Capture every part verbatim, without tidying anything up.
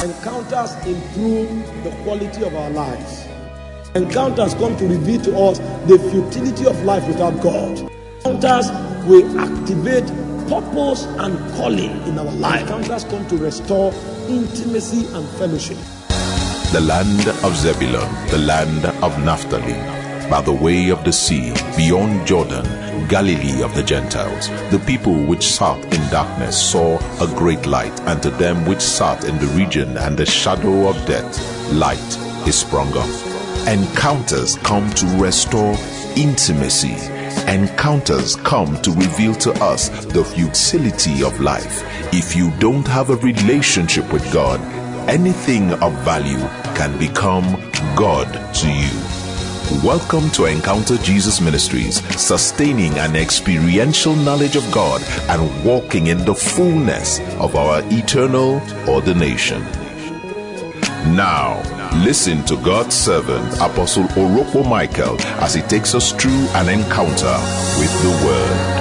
Encounters improve the quality of our lives. Encounters come to reveal to us the futility of life without God. Encounters will activate purpose and calling in our life. Encounters come to restore intimacy and fellowship. The land of Zebulun, the land of Naphtali, by the way of the sea, beyond Jordan, Galilee of the Gentiles. The people which sat in darkness saw a great light, and to them which sat in the region and the shadow of death, light is sprung up. Encounters come to restore intimacy. Encounters come to reveal to us the futility of life. If you don't have a relationship with God, anything of value can become God to you. Welcome to Encounter Jesus Ministries, sustaining an experiential knowledge of God and walking in the fullness of our eternal ordination. Now, listen to God's servant, Apostle Orokpo Michael, as he takes us through an encounter with the Word.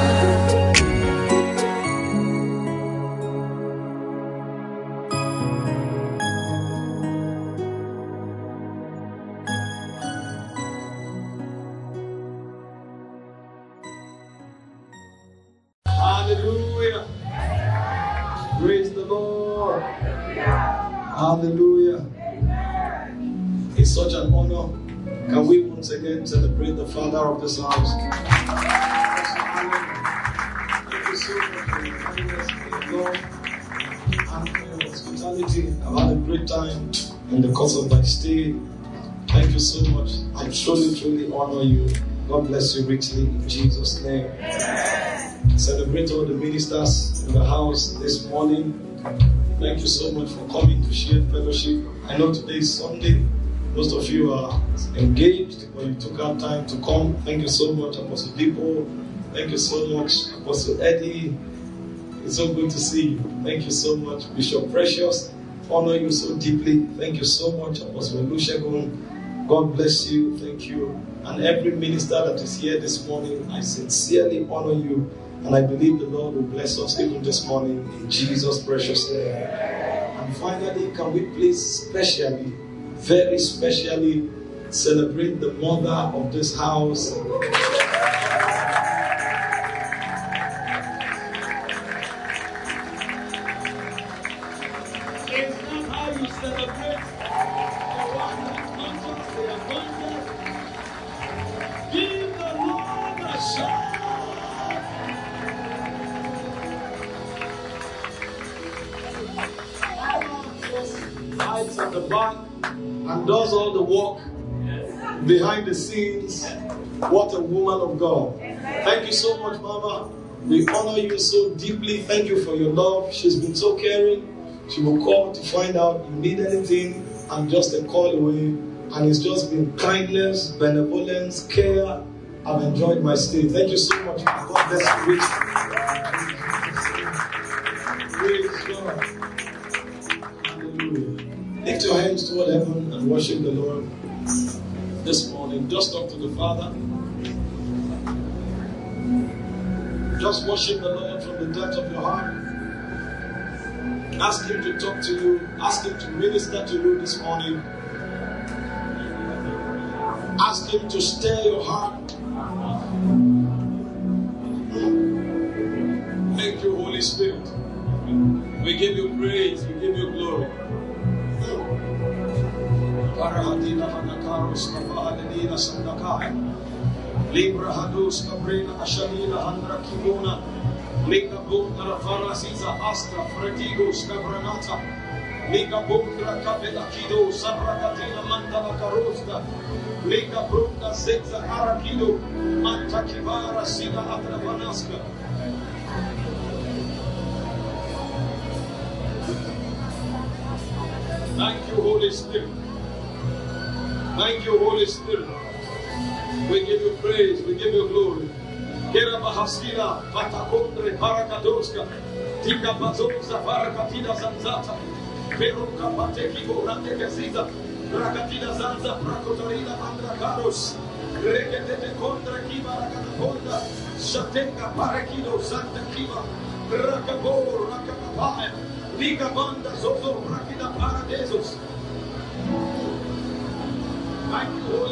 Hallelujah. Praise the Lord. Hallelujah. It's such an honor. Can we once again celebrate the Father of this house? Thank you so much for your kindness, for your love, and for your hospitality. I've had a great time in the course of my stay. Thank you so much. I truly, truly honor you. God bless you richly in Jesus' name. Celebrate all the ministers in the house this morning. Thank you so much for coming to share fellowship. I know today is Sunday. Most of you are engaged, but you took out time to come. Thank you so much, Apostle Dippo. Thank you so much, Apostle Eddie. It's so good to see you. Thank you so much, Bishop Precious. Honor you so deeply. Thank you so much, Apostle Olusegun. God bless you. Thank you. And every minister that is here this morning, I sincerely honor you. And I believe the Lord will bless us even this morning in Jesus' precious name. And finally, can we please specially, very specially celebrate the mother of this house. It's not how you celebrate the one that nurtures the abundance. Give the Lord a shout. Hides at the back and does all the work behind the scenes. What a woman of God. Thank you so much, Mama. We honor you so deeply. Thank you for your love. She's been so caring. She will call to find out you need anything. I'm just a call away. And it's just been kindness, benevolence, care. I've enjoyed my stay. Thank you so much. God bless you. Praise God. Hallelujah. Lift your hands toward heaven and worship the Lord this morning. Just talk to the Father. Just worship the Lord from the depth of your heart. Ask Him to talk to you. Ask Him to minister to you this morning. Ask Him to stir your heart. Thank you, Holy Spirit. We give you praise. We give you glory. Parahadina Hanakaros Kavahalina Sandakai Libra Hadus Cabrina Ashalina Handra Kimona Lika Bundra Farasiza Astra Fretigos Cabranata Lika Bundra Capella Kido Sabrakatina Mandala Carosta Lika Brunda Zeza Arakido Manta Kivara Sina Atravanaska. Thank you, Holy Spirit. Thank you, Holy Spirit. We give you praise, we give you glory. Kera Bahasila, Patakondre, Parakadoska, Tika Bazosa, Parakatida Zanzata, Peruka Patekibo, Rantegaziza, Rakatida Zanza, Prakotorina, Andrakaros, Rekete Contra Kiva, Rakatakonda, Shatenka, Parakido, Santa Kiva, Rakabo, Rakapapaya, Liga Banda, Zozo, Rakida Parade.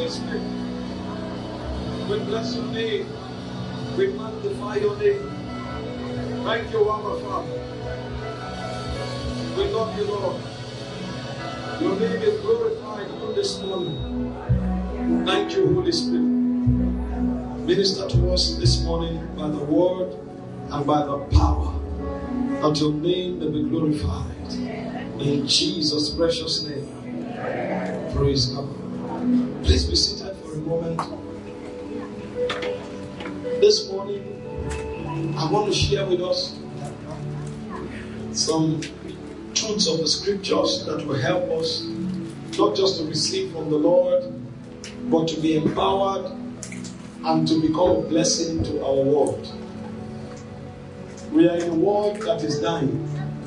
Holy Spirit. We bless your name. We magnify your name. Thank you, our Father. We love you, Lord. Your name is glorified even this morning. Thank you, Holy Spirit. Minister to us this morning by the word and by the power, that your name may be glorified. In Jesus' precious name. Praise God. Please be seated for a moment. This morning, I want to share with us some truths of the scriptures that will help us not just to receive from the Lord, but to be empowered and to become a blessing to our world. We are in a world that is dying.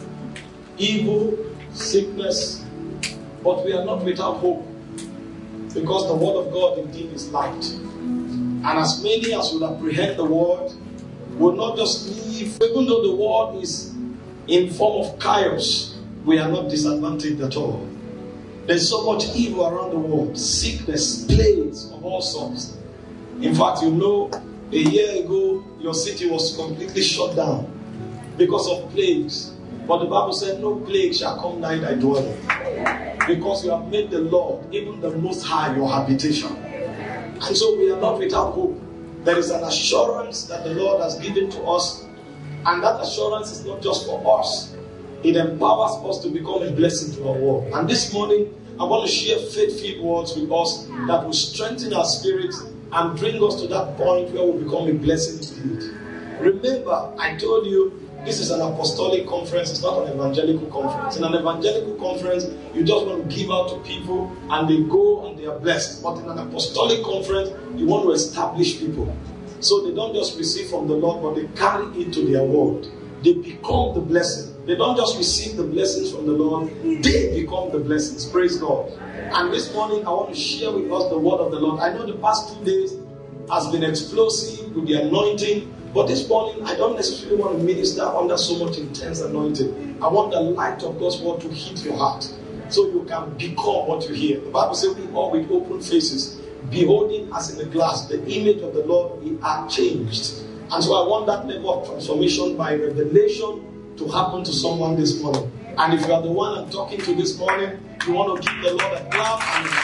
Evil, sickness, but we are not without hope, because the word of God indeed is light. And as many as will apprehend the word will not just live, even though the world is in form of chaos, we are not disadvantaged at all. There's so much evil around the world, sickness, plagues of all sorts. In fact, you know, a year ago, your city was completely shut down because of plagues. But the Bible said, no plague shall come nigh thy dwelling, because you have made the Lord, even the Most High, your habitation. And so we are not without hope. There is an assurance that the Lord has given to us, and that assurance is not just for us. It empowers us to become a blessing to our world. And this morning, I want to share faith-filled words with us that will strengthen our spirits and bring us to that point where we become a blessing indeed. Remember, I told you, this is an apostolic conference. It's not an evangelical conference. In an evangelical conference, you just want to give out to people and they go and they are blessed. But in an apostolic conference, you want to establish people. So they don't just receive from the Lord, but they carry it to their world. They become the blessing. They don't just receive the blessings from the Lord, they become the blessings. Praise God. And this morning, I want to share with us the word of the Lord. I know the past two days has been explosive with the anointing, but this morning, I don't necessarily want to minister under so much intense anointing. I want the light of God's word to hit your heart, so you can become what you hear. The Bible says we all with open faces, beholding as in a glass the image of the Lord, we are changed. And so I want that level of transformation by revelation to happen to someone this morning. And if you are the one I'm talking to this morning, you want to give the Lord a clap and a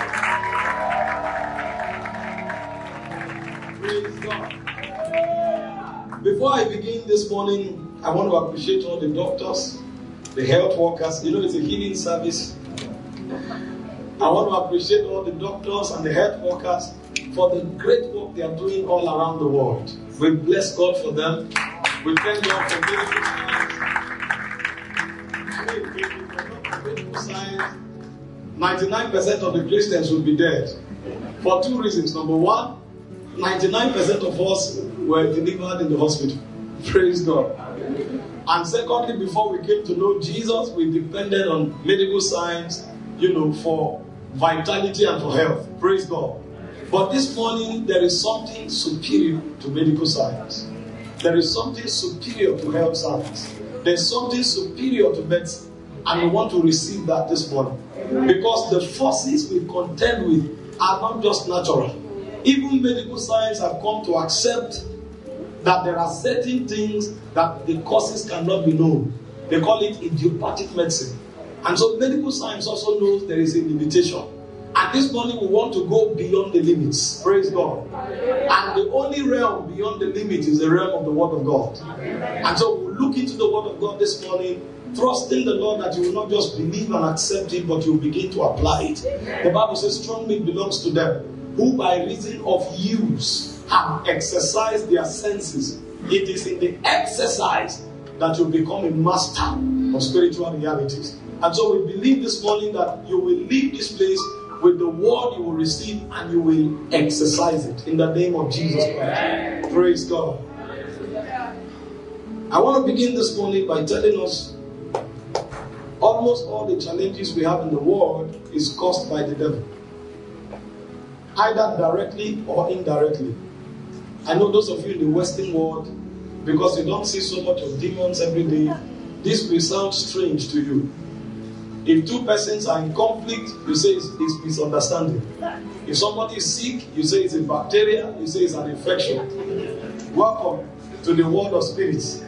shout. Praise God. Before I begin this morning, I want to appreciate all the doctors, the health workers. You know, it's a healing service. I want to appreciate all the doctors and the health workers for the great work they are doing all around the world. We bless God for them. We thank God for medical science. Medical science, ninety-nine percent of the Christians will be dead. For two reasons. Number one, ninety-nine percent of us were delivered in the hospital. Praise God. And secondly, before we came to know Jesus, we depended on medical science, you know, for vitality and for health. Praise God. But this morning, there is something superior to medical science. There is something superior to health science. There's something superior to medicine. And we want to receive that this morning. Because the forces we contend with are not just natural. Even medical science have come to accept that there are certain things that the causes cannot be known. They call it idiopathic medicine. And so medical science also knows there is a limitation. And this morning we want to go beyond the limits. Praise God. And the only realm beyond the limit is the realm of the Word of God. And so we'll look into the Word of God this morning, trusting the Lord that you will not just believe and accept it, but you will begin to apply it. The Bible says strong meat belongs to them who by reason of use have exercised their senses. It is in the exercise that you become a master of spiritual realities. And so we believe this morning that you will leave this place with the word you will receive and you will exercise it in the name of Jesus Christ. Praise God. I want to begin this morning by telling us almost all the challenges we have in the world is caused by the devil, either directly or indirectly. I know those of you in the Western world, because you don't see so much of demons every day, this will sound strange to you. If two persons are in conflict, you say it's, it's misunderstanding. If somebody is sick, you say it's a bacteria, you say it's an infection. Welcome to the world of spirits.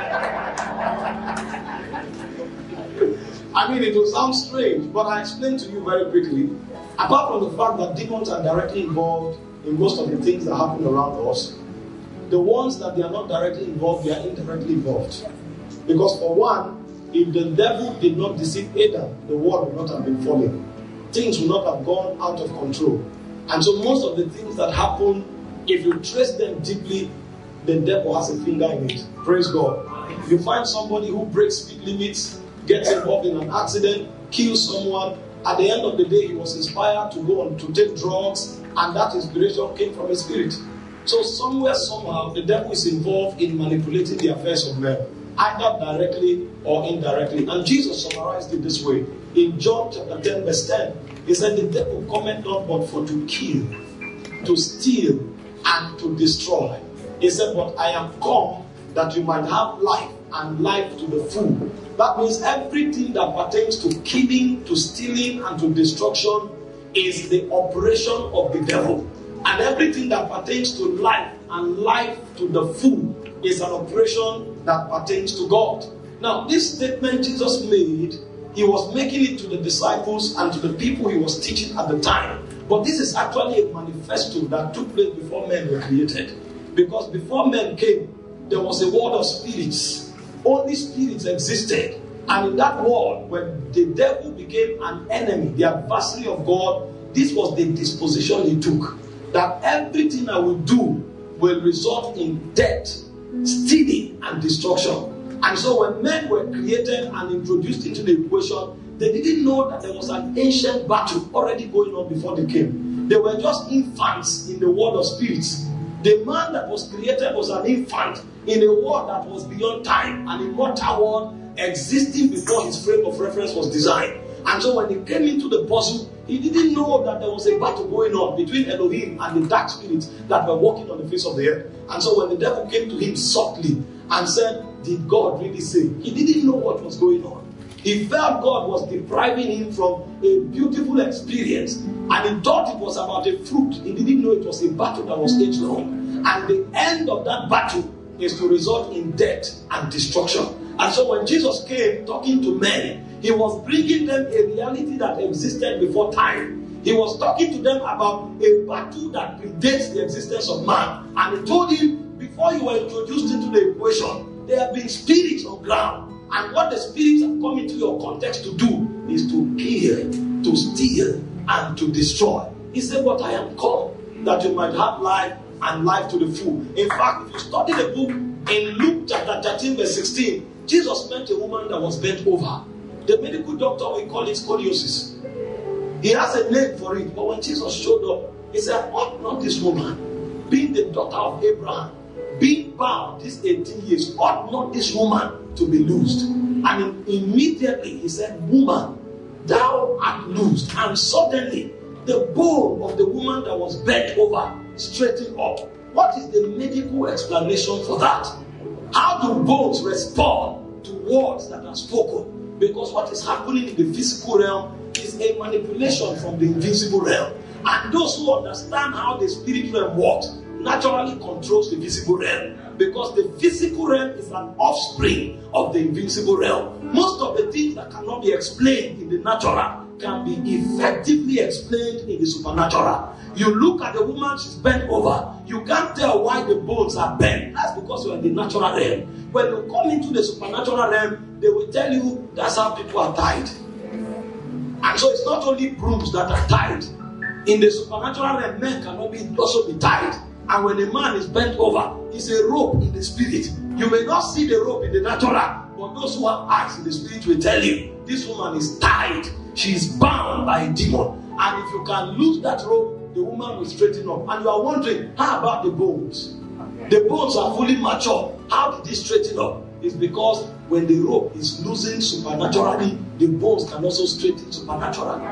I mean, it will sound strange, but I explain to you very quickly. Apart from the fact that demons are directly involved in most of the things that happen around us, the ones that they are not directly involved, they are indirectly involved. Because for one, if the devil did not deceive Adam, the world would not have been falling. Things would not have gone out of control. And so most of the things that happen, if you trace them deeply, the devil has a finger in it. Praise God. You find somebody who breaks speed limits, gets involved in an accident, kills someone. At the end of the day, he was inspired to go on to take drugs, and that inspiration came from a spirit. So somewhere, somehow, the devil is involved in manipulating the affairs of men, either directly or indirectly. And Jesus summarized it this way. In John chapter ten, verse ten, he said, the devil cometh not but for to kill, to steal, and to destroy. He said, but I am come that you might have life, and life to the full. That means everything that pertains to killing, to stealing, and to destruction is the operation of the devil. And everything that pertains to life and life to the full is an operation that pertains to God. Now, this statement Jesus made, he was making it to the disciples and to the people he was teaching at the time. But this is actually a manifesto that took place before men were created. Because before men came, there was a world of spirits. Only spirits existed. And in that world, when the devil became an enemy, the adversary of God, this was the disposition he took. That everything I will do will result in death, stealing, and destruction. And so when men were created and introduced into the equation, they didn't know that there was an ancient battle already going on before they came. They were just infants in the world of spirits. The man that was created was an infant in a world that was beyond time, an immortal world existing before his frame of reference was designed. And so when he came into the puzzle, he didn't know that there was a battle going on between Elohim and the dark spirits that were walking on the face of the earth. And so when the devil came to him softly and said, did God really say? He didn't know what was going on. He felt God was depriving him from a beautiful experience, and he thought it was about a fruit. He didn't know it was a battle that was age long. And the end of that battle is to result in death and destruction. And so when Jesus came talking to men, he was bringing them a reality that existed before time. He was talking to them about a battle that predates the existence of man. And he told him, before you were introduced into the equation, there have been spirits on ground. And what the spirits have come into your context to do is to kill, to steal, and to destroy. He said, but I am come that you might have life and life to the full. In fact, if you study the book in Luke chapter thirteen, verse sixteen, Jesus met a woman that was bent over. The medical doctor will call it scoliosis. He has a name for it. But when Jesus showed up, he said, ought not this woman, being the daughter of Abraham, being bound these eighteen years, ought not this woman to be loosed? And immediately he said, woman, thou art loosed. And suddenly the bone of the woman that was bent over straightened up. What is the medical explanation for that? How do bones respond to words that are spoken? Because what is happening in the physical realm is a manipulation from the invisible realm. And those who understand how the spirit realm works naturally controls the visible realm. Because the physical realm is an offspring of the invisible realm. Most of the things that cannot be explained in the natural can be effectively explained in the supernatural. You look at the woman, she's bent over. You can't tell why the bones are bent. That's because you're in the natural realm. When you come into the supernatural realm, they will tell you that's how people are tied. And so it's not only brooms that are tied. In the supernatural realm, men cannot be also be tied. And when a man is bent over, it's a rope in the spirit. You may not see the rope in the natural, but those who have eyes in the spirit will tell you, this woman is tied. She is bound by a demon. And if you can lose that rope, the woman will straighten up. And you are wondering, how about the bones? The bones are fully mature. How did they straighten up? It's because when the rope is loosened supernaturally, the bones can also straighten supernaturally.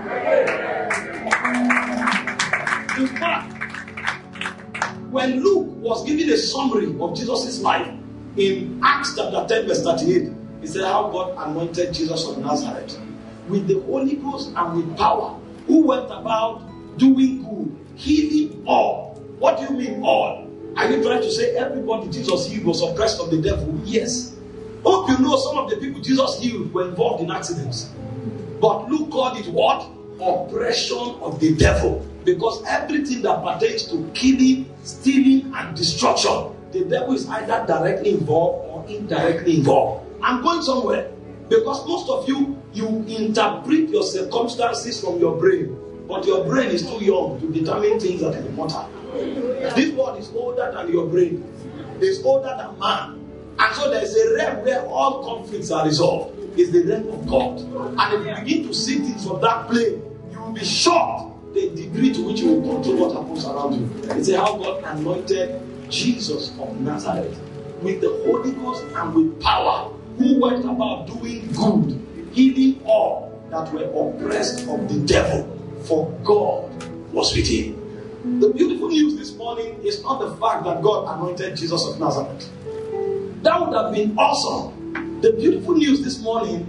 In fact, when Luke was giving a summary of Jesus' life in Acts chapter ten, verse thirty-eight, he said how God anointed Jesus of Nazareth with the Holy Ghost and with power, who went about doing good, healing all. What do you mean all? Are you trying to say everybody Jesus healed was oppressed of the devil? Yes. Hope you know some of the people Jesus healed were involved in accidents. But Luke called it what? Oppression of the devil. Because everything that pertains to killing, stealing, and destruction, the devil is either directly involved or indirectly involved. I'm going somewhere. Because most of you, you interpret your circumstances from your brain. But your brain is too young to determine things that are important. This world is older than your brain. It's older than man. And so there's a realm where all conflicts are resolved. It's the realm of God. And if you begin to see things from that plane, you will be shocked the degree to which you will control what happens around you. It's how God anointed Jesus of Nazareth with the Holy Ghost and with power, who went about doing good, healing all that were oppressed of the devil, for God was with him. The beautiful news this morning is not the fact that God anointed Jesus of Nazareth. That would have been awesome. The beautiful news this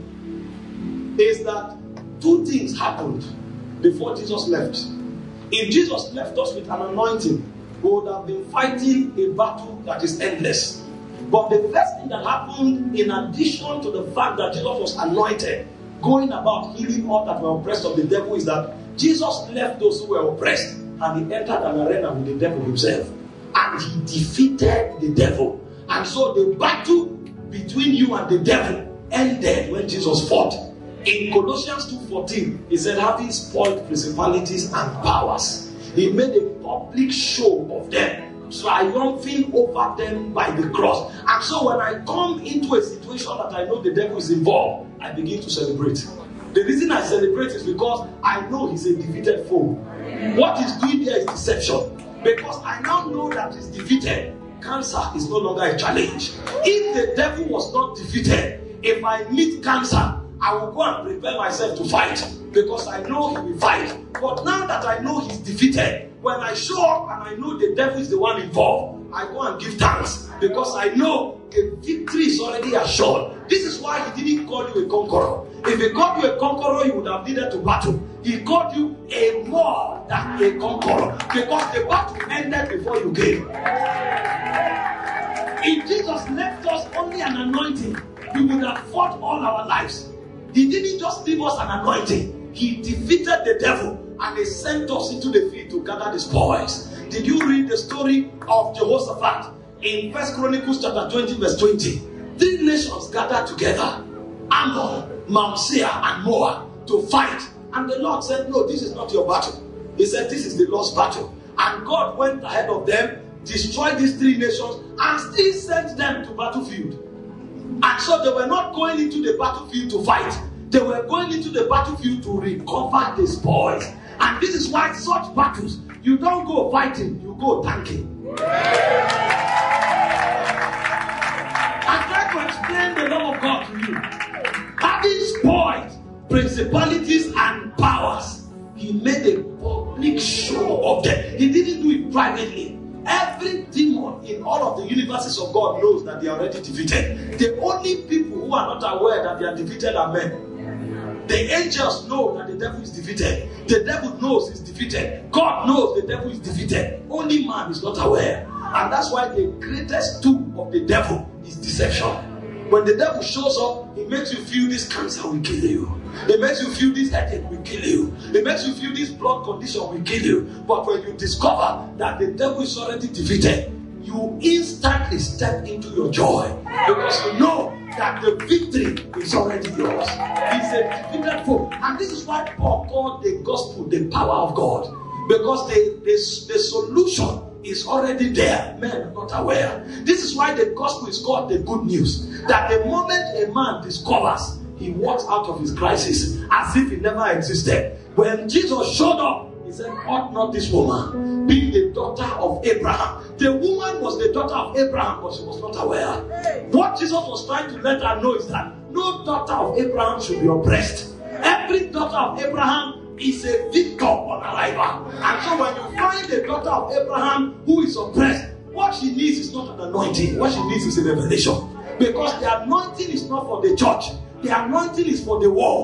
morning is that two things happened before Jesus left. If Jesus left us with an anointing, we would have been fighting a battle that is endless. But the first thing that happened, in addition to the fact that Jesus was anointed, going about healing all that were oppressed of the devil, is that Jesus left those who were oppressed and he entered an arena with the devil himself. And he defeated the devil. And so the battle between you and the devil ended when Jesus fought. In Colossians two fourteen, he said, having spoiled principalities and powers, he made a public show of them, triumphing over them by the cross. And so when I come into a situation that I know the devil is involved, I begin to celebrate. The reason I celebrate is because I know he's a defeated foe. What he's doing there is deception. Because I now know that he's defeated. Cancer is no longer a challenge. If the devil was not defeated, if I meet cancer, I will go and prepare myself to fight. Because I know he will fight. But now that I know he's defeated, when I show up and I know the devil is the one involved, I go and give thanks. Because I know a victory is already assured. This is why he didn't call you a conqueror. If he called you a conqueror, you would have needed to battle. He called you a more than a conqueror. Because the battle ended before you came. If Jesus left us only an anointing, we would have fought all our lives. He didn't just leave us an anointing. He defeated the devil and he sent us into the field to gather the spoils. Did you read the story of Jehoshaphat in First Chronicles chapter twenty verse twenty? Three nations gathered together, Ammon, Mount Seir, and Moab, to fight. And the Lord said, no, this is not your battle. He said, this is the Lord's battle. And God went ahead of them, destroyed these three nations, and still sent them to battlefield. And so they were not going into the battlefield to fight. They were going into the battlefield to recover the spoils. And this is why such battles, you don't go fighting, you go tanking. I'm trying to explain the love of God to you. Having spoiled principalities and powers, he made a public show of them. He didn't do it privately. Every demon in all of the universes of God knows that they are already defeated. The only people who are not aware that they are defeated are men. The angels know that the devil is defeated. The devil knows he's defeated. God knows the devil is defeated. Only man is not aware. And that's why the greatest tool of the devil is deception. When the devil shows up, he makes you feel this cancer will kill you. It makes you feel this headache will kill you. It makes you feel this blood condition will kill you. But when you discover that the devil is already defeated, you instantly step into your joy. Because you know that the victory is already yours. He's a defeated foe. And this is why Paul called the gospel the power of God. Because the, the, the solution is already there. Men are not aware. This is why the gospel is called the good news. That the moment a man discovers, he walks out of his crisis as if it never existed. When Jesus showed up, he said, ought not this woman, being the daughter of Abraham. The woman was the daughter of Abraham, but she was not aware. What Jesus was trying to let her know is that no daughter of Abraham should be oppressed. Every daughter of Abraham is a victor on arrival. And so when you find a daughter of Abraham who is oppressed, what she needs is not an anointing. What she needs is a revelation. Because the anointing is not for the church. The anointing is for the world.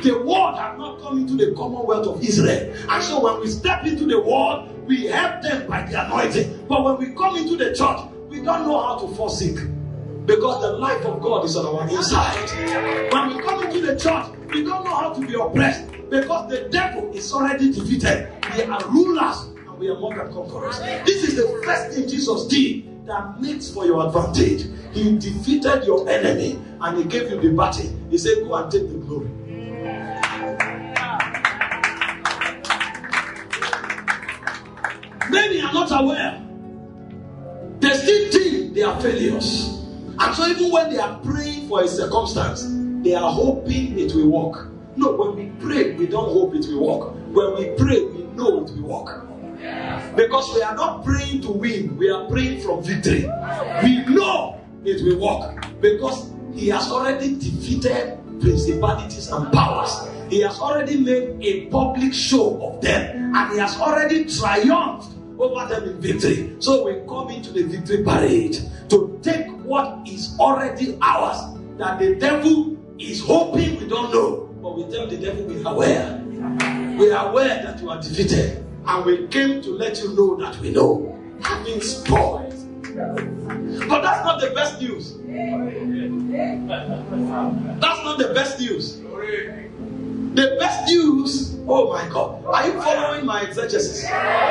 The word has not come into the commonwealth of Israel. And so when we step into the word, we help them by the anointing. But when we come into the church, we don't know how to forsake. Because the life of God is on our inside. When we come into the church, we don't know how to be oppressed. Because the devil is already defeated. We are rulers and we are more than conquerors. This is the first thing Jesus did that makes for your advantage. He defeated your enemy and he gave you the battle. He said, go and take the glory. Many are not aware. They still think they are failures. And so even when they are praying for a circumstance, they are hoping it will work. No, when we pray, we don't hope it will work. When we pray, we know it will work. Because we are not praying to win, we are praying from victory. We know it will work because he has already defeated principalities and powers. He has already made a public show of them, and he has already triumphed over them in victory. So we come into the victory parade to take what is already ours, that the devil is hoping we don't know. But we tell the devil we are aware. We are aware that you are defeated. And we came to let you know that we know. Having spoiled. But that's not the best news. That's not the best news. The best news, oh my God. Are you following my exegesis?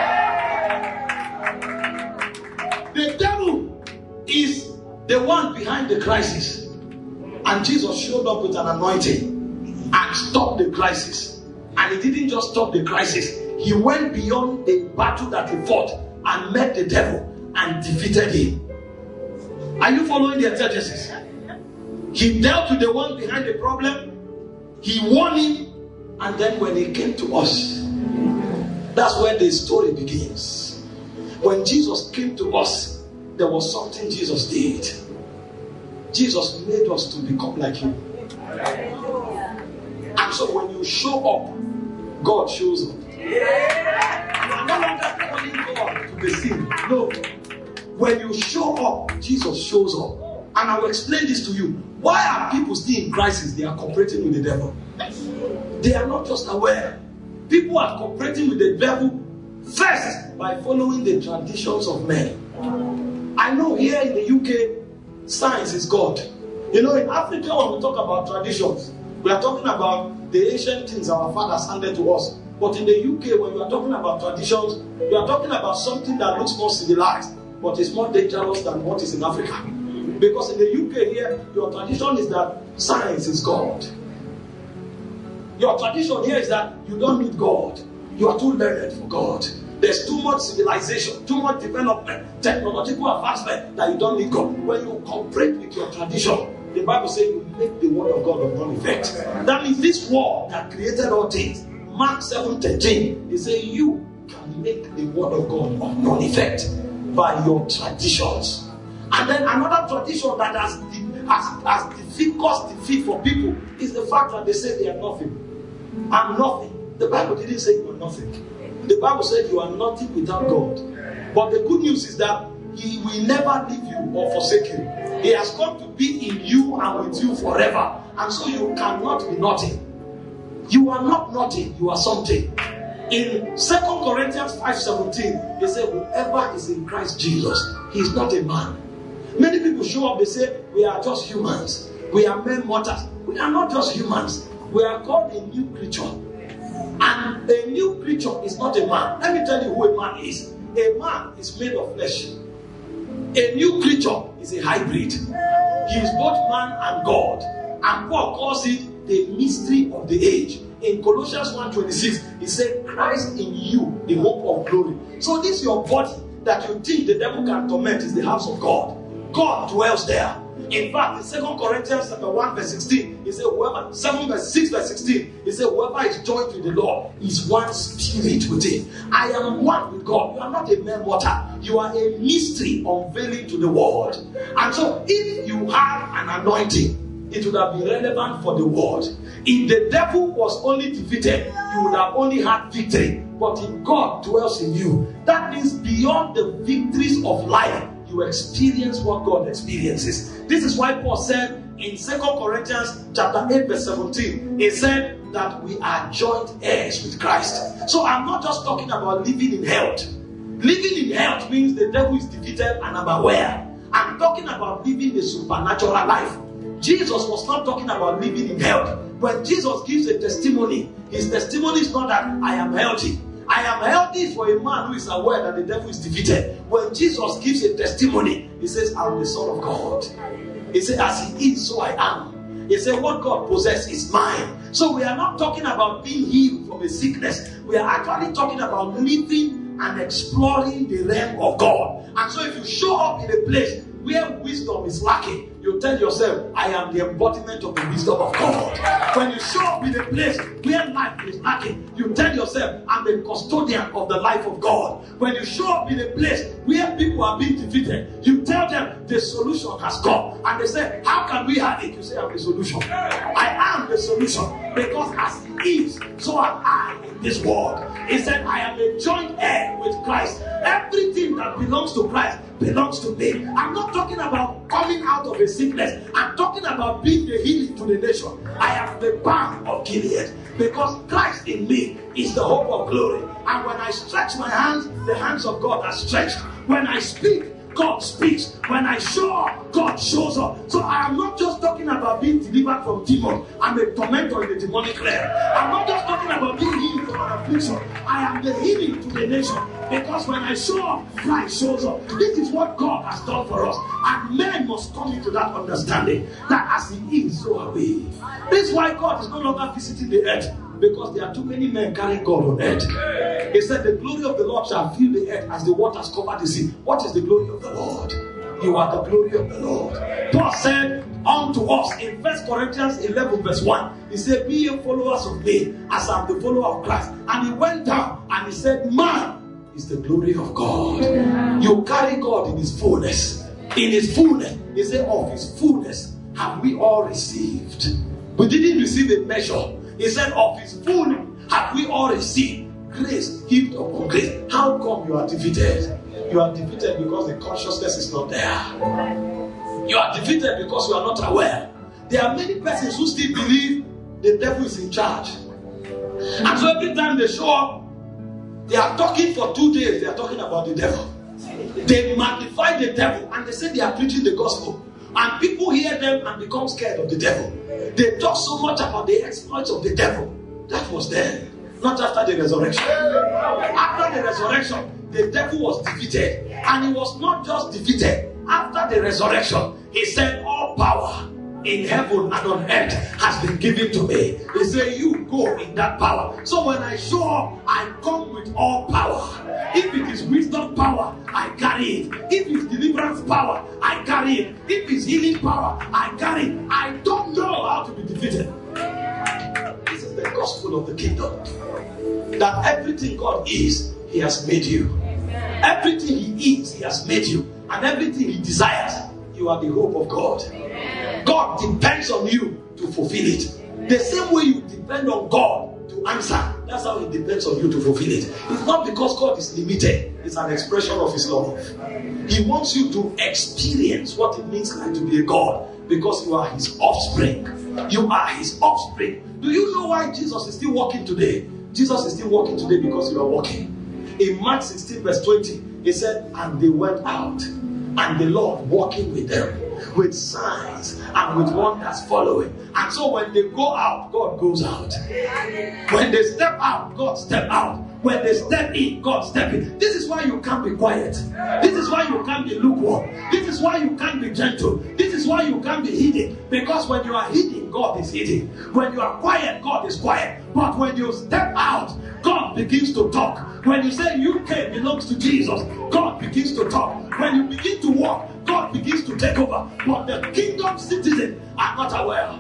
The devil is the one behind the crisis. And Jesus showed up with an anointing and stopped the crisis. And he didn't just stop the crisis. He went beyond the battle that he fought and met the devil and defeated him. Are you following the exegesis? He dealt with the one behind the problem. He won him. And then when he came to us, that's where the story begins. When Jesus came to us, there was something Jesus did. Jesus made us to become like him. And so when you show up, God shows up. You are no longer calling God to be seen. No. When you show up, Jesus shows up. And I will explain this to you. Why are people still in crisis? They are cooperating with the devil. They are not just aware. People are cooperating with the devil first by following the traditions of men. I know here in the U K, science is God. You know, in Africa, when we talk about traditions, we are talking about the ancient things our fathers handed to us. But in the U K, when you are talking about traditions, you are talking about something that looks more civilized, but is more dangerous than what is in Africa. Because in the U K here, your tradition is that science is God. Your tradition here is that you don't need God. You are too learned for God. There's too much civilization, too much development, technological advancement that you don't need God. When you cooperate with your tradition, the Bible says you make the word of God of none effect. That means this word that created all things, Mark seven thirteen, it says you can make the word of God of none effect by your traditions. And then another tradition that has, has, has defeat, caused defeat for people is the fact that they say they are nothing. I'm nothing. The Bible didn't say you are nothing. The Bible said you are nothing without God. But the good news is that he will never leave you or forsake you. He has come to be in you and with you forever. And so you cannot be nothing. You are not nothing. You are something. In Second Corinthians five seventeen, they say whoever is in Christ Jesus, he is not a man. Many people show up, they say we are just humans. We are men mortals. We are not just humans. We are called a new creature. And a new creature is not a man. Let me tell you who a man is. A man is made of flesh. A new creature is a hybrid. He is both man and God. And Paul calls it the mystery of the age. In Colossians one twenty-six, he said, Christ in you, the hope of glory. So this your body that you think the devil can torment is the house of God. God dwells there. In fact, in Second Corinthians chapter one verse sixteen, he said, whoever, seven verse six verse sixteen, he said, whoever is joined with the Lord is one spirit with him. I am one with God. You are not a mere mortal. You are a mystery unveiling to the world. And so if you have an anointing, it would have been relevant for the world. If the devil was only defeated, you would have only had victory. But if God dwells in you, that means beyond the victories of life, you experience what God experiences. This is why Paul said in Second Corinthians chapter eight verse seventeen, it said that we are joint heirs with Christ. So I'm not just talking about living in health. Living in health means the devil is defeated and I'm aware. I'm talking about living a supernatural life. Jesus was not talking about living in health. When Jesus gives a testimony, his testimony is not that I am healthy. I am healthy for a man who is aware that the devil is defeated. When Jesus gives a testimony, he says, I'm the Son of God. He said, as he is, so I am. He said, what God possesses is mine. So we are not talking about being healed from a sickness. We are actually talking about living and exploring the realm of God. And so if you show up in a place where wisdom is lacking, you tell yourself, I am the embodiment of the wisdom of God. When you show up in a place where life is lacking, you tell yourself, I'm the custodian of the life of God. When you show up in a place where people are being defeated, you tell them the solution has come. And they say, how can we have it? You say, I'm the solution. I am the solution. Because as he is, so am I in this world. He said, I am a joint heir with Christ. Everything that belongs to Christ belongs to me. I'm not talking about coming out of a sickness. I'm talking about being the healing to the nation. I am the balm of Gilead. Because Christ in me is the hope of glory. And when I stretch my hands, the hands of God are stretched. When I speak, God speaks. When I show up, God shows up. So I am not just talking about being delivered from demons. I'm a tormentor in the demonic realm. I'm not just talking about being healed from an affliction. I am the healing to the nation. Because when I show up, Christ shows up. This is what God has done for us. And men must come into that understanding. That as he is, so are we. This is why God is no longer visiting the earth. Because there are too many men carrying God on earth. He said, the glory of the Lord shall fill the earth as the waters cover the sea. What is the glory of the Lord? You are the glory of the Lord. Paul said unto us in First Corinthians eleven verse one, he said, be ye followers of me as I am the follower of Christ. And he went down and he said, man is the glory of God. You carry God in his fullness. In his fullness. He said, of his fullness have we all received. We didn't receive a measure. He said, of his fullness have we all received grace, gift upon grace. How come you are defeated? You are defeated because the consciousness is not there. You are defeated because you are not aware. There are many persons who still believe the devil is in charge. And so every time they show up, they are talking for two days, they are talking about the devil. They magnify the devil and they say they are preaching the gospel. And people hear them and become scared of the devil. They talk so much about the exploits of the devil. That was then, not after the resurrection. After the resurrection, the devil was defeated. And he was not just defeated. After the resurrection, he said, all power in heaven and on earth has been given to me. He said, you go in that power. So when I show up, I come with all power. If it is wisdom power, I carry it. If it's deliverance power, I carry it. If it's healing power, I carry it. I don't know how to be defeated. This is the gospel of the kingdom. That everything God is, he has made you. Everything he is, he has made you. And everything he desires, you are the hope of God. God depends on you to fulfill it. The same way you depend on God to answer, that's how he depends on you to fulfill it. It's not because God is limited. It's an expression of his love. He wants you to experience what it means like to be a God. Because you are his offspring. You are his offspring. Do you know why Jesus is still walking today? Jesus is still walking today because you are walking. In Mark sixteen verse twenty, he said, and they went out, and the Lord walking with them, with signs and with wonders following. And so when they go out, God goes out. When they step out, God step out. When they step in, God step in. This is why you can't be quiet. This is why you can't be lukewarm. This is why you can't be gentle. This is why you can't be hidden. Because when you are hidden, God is hidden. When you are quiet, God is quiet. But when you step out, God begins to talk. When you say U K belongs to Jesus, God begins to talk. When you begin to walk, God begins to take over. But the kingdom citizens are not aware.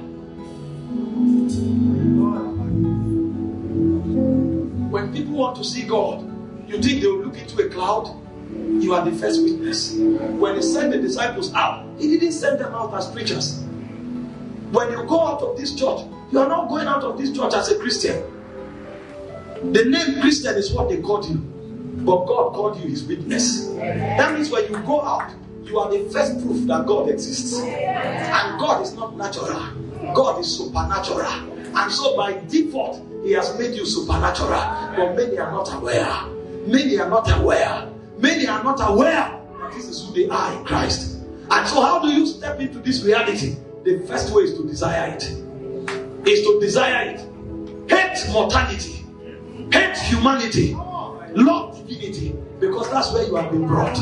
When people want to see God, you think they will look into a cloud? You are the first witness. When he sent the disciples out, he didn't send them out as preachers. When you go out of this church, you are not going out of this church as a Christian. The name Christian is what they called you. But God called you his witness. That means when you go out, you are the first proof that God exists. And God is not natural. God is supernatural. And so by default, He has made you supernatural. But many are not aware. Many are not aware. Many are not aware that this is who they are in Christ. And so how do you step into this reality? The first way is to desire it. Is to desire it. Hate mortality. Hate humanity. Love divinity. Because that's where you have been brought.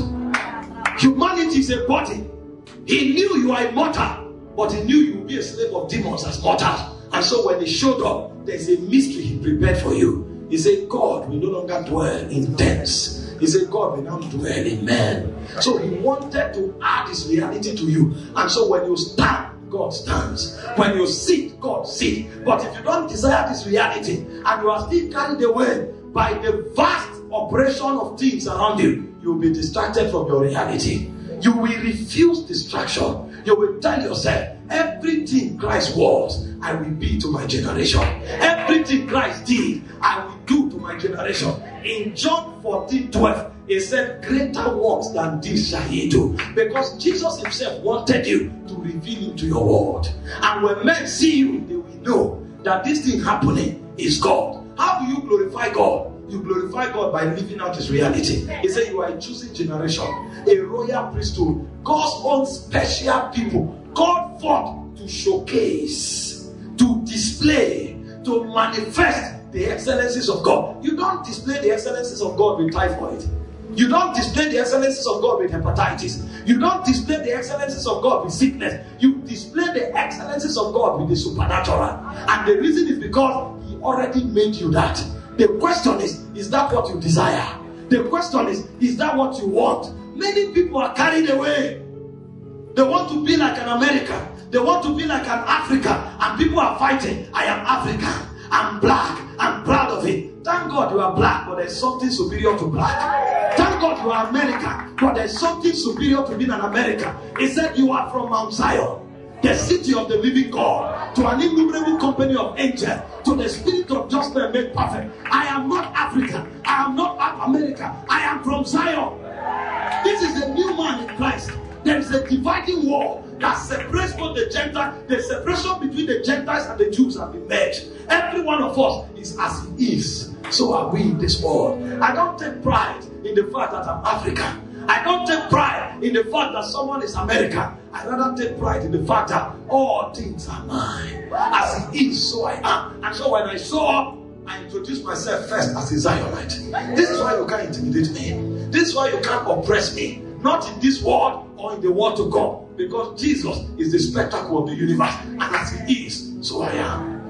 Humanity is a body. He knew you are immortal, but He knew you would be a slave of demons as mortal. And so when He showed up, there's a mystery He prepared for you. He said, God will no longer dwell in tents. He said, God will now dwell in men. So He wanted to add this reality to you. And so when you stand, God stands. When you sit, God sits. But if you don't desire this reality and you are still carried away by the vast operation of things around you, you will be distracted from your reality. You will refuse distraction. You will tell yourself, everything Christ was, I will be to my generation. Everything Christ did, I will do to my generation. In John fourteen twelve, He said, greater works than this shall ye do. Because Jesus Himself wanted you to reveal into your world. And when men see you, they will know that this thing happening is God. How do you glorify God? You glorify God by living out His reality. He said you are a chosen generation, a royal priesthood, God's own special people, called forth to showcase, to display, to manifest the excellencies of God. You don't display the excellencies of God with typhoid. You don't display the excellencies of God with hepatitis. You don't display the excellencies of God with sickness. You display the excellencies of God with the supernatural. And the reason is because He already made you that. The question is, is that what you desire? The question is, is that what you want? Many people are carried away. They want to be like an American. They want to be like an African. And people are fighting. I am African. I'm black. I'm proud of it. Thank God you are black, but there's something superior to black. Thank God you are American, but there's something superior to being an American. He said you are from Mount Zion, the city of the living God, to an innumerable company of angels, to the spirit of just men made perfect. I am not African. I am not American. I am from Zion. This is a new man in Christ. There is a dividing wall that separates both the Gentiles. The separation between the Gentiles and the Jews have been merged. Every one of us is as he is. So are we in this world. I don't take pride in the fact that I'm African. I don't take pride in the fact that someone is American. I rather take pride in the fact that all things are mine. As he is, so I am. And so when I show up, I introduce myself first as a Zionite. This is why you can't intimidate me. This is why you can't oppress me. Not in this world or in the world to come. Because Jesus is the spectacle of the universe. And as he is, so I am.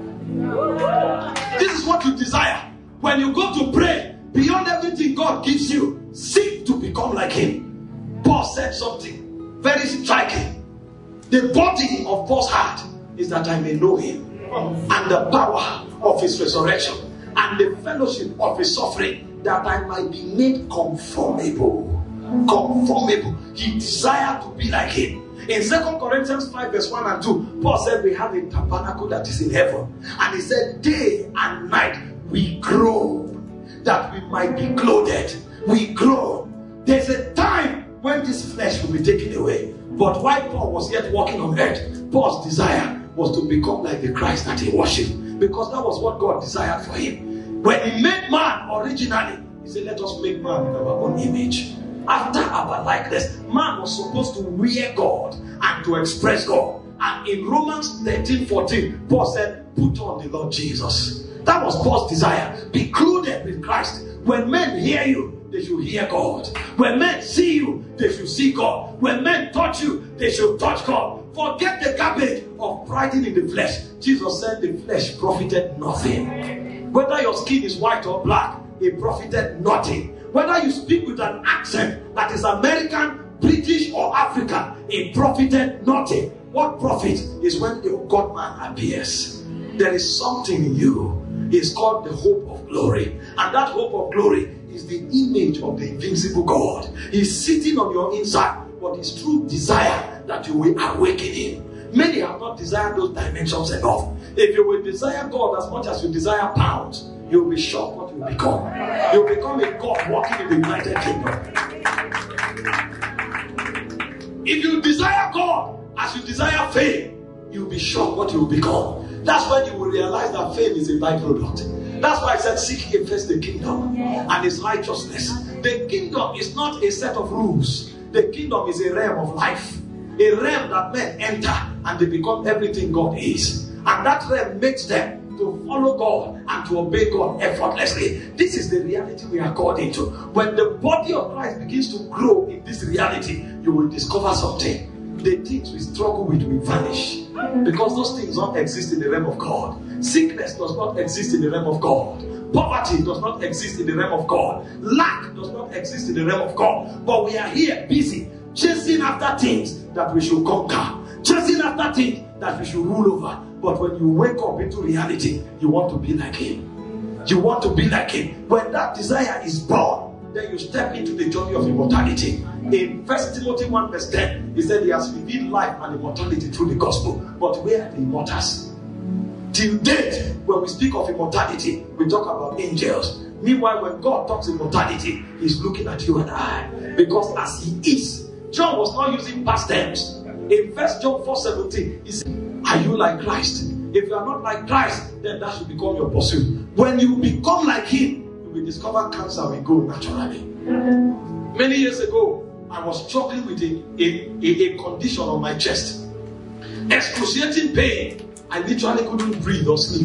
This is what you desire. When you go to pray, beyond everything God gives you, seek to become like him. Paul said something very striking. The body of Paul's heart is that I may know him, and the power of his resurrection, and the fellowship of his suffering, that I might be made conformable. Conformable. He desired to be like him. In Second Corinthians five verse one and two, Paul said we have a tabernacle that is in heaven. And he said day and night we grow that we might be clothed. We grow. There's a time when this flesh will be taken away. But while Paul was yet walking on earth, Paul's desire was to become like the Christ that he worshipped. Because that was what God desired for him. When he made man originally, he said, let us make man in our own image. After our likeness, man was supposed to wear God and to express God. And in Romans thirteen fourteen, Paul said, put on the Lord Jesus. That was Paul's desire. Be clothed with Christ. When men hear you, they should hear God. When men see you, they should see God. When men touch you, they should touch God. Forget the garbage of priding in the flesh. Jesus said the flesh profited nothing. Whether your skin is white or black, it profited nothing. Whether you speak with an accent that is American, British, or African, it profited nothing. What profit is when the God man appears? There is something in you. It's called the hope of glory. And that hope of glory is the image of the invincible God. He's sitting on your inside, but his true desire that you will awaken him. Many have not desired those dimensions enough. If you will desire God as much as you desire pounds, you'll be shocked what you become. You'll become a God walking in the United Kingdom. If you desire God as you desire fame, you'll be shocked what you will become. That's when you will realize that fame is a byproduct. That's why I said, seek ye first the kingdom and its righteousness. The kingdom is not a set of rules. The kingdom is a realm of life. A realm that men enter and they become everything God is. And that realm makes them to follow God and to obey God effortlessly. This is the reality we are called into. When the body of Christ begins to grow in this reality, you will discover something. The things we struggle with will vanish. Because those things don't exist in the realm of God. Sickness does not exist in the realm of God. Poverty does not exist in the realm of God. Lack does not exist in the realm of God. But we are here busy chasing after things that we should conquer. Chasing after things that we should rule over. But when you wake up into reality, you want to be like Him. You want to be like Him. When that desire is born, then you step into the journey of immortality. In First Timothy one verse ten, he said he has revealed life and immortality through the gospel. But where are the immortals? Till date, when we speak of immortality, we talk about angels. Meanwhile, when God talks immortality, He's looking at you and I. Because as He is, John was not using past tense. In First John four seventeen, he said, are you like Christ? If you are not like Christ, then that should become your pursuit. When you become like Him, you will discover cancer will go naturally. Many years ago, I was struggling with a, a, a, a condition on my chest. Excruciating pain. I literally couldn't breathe or sleep.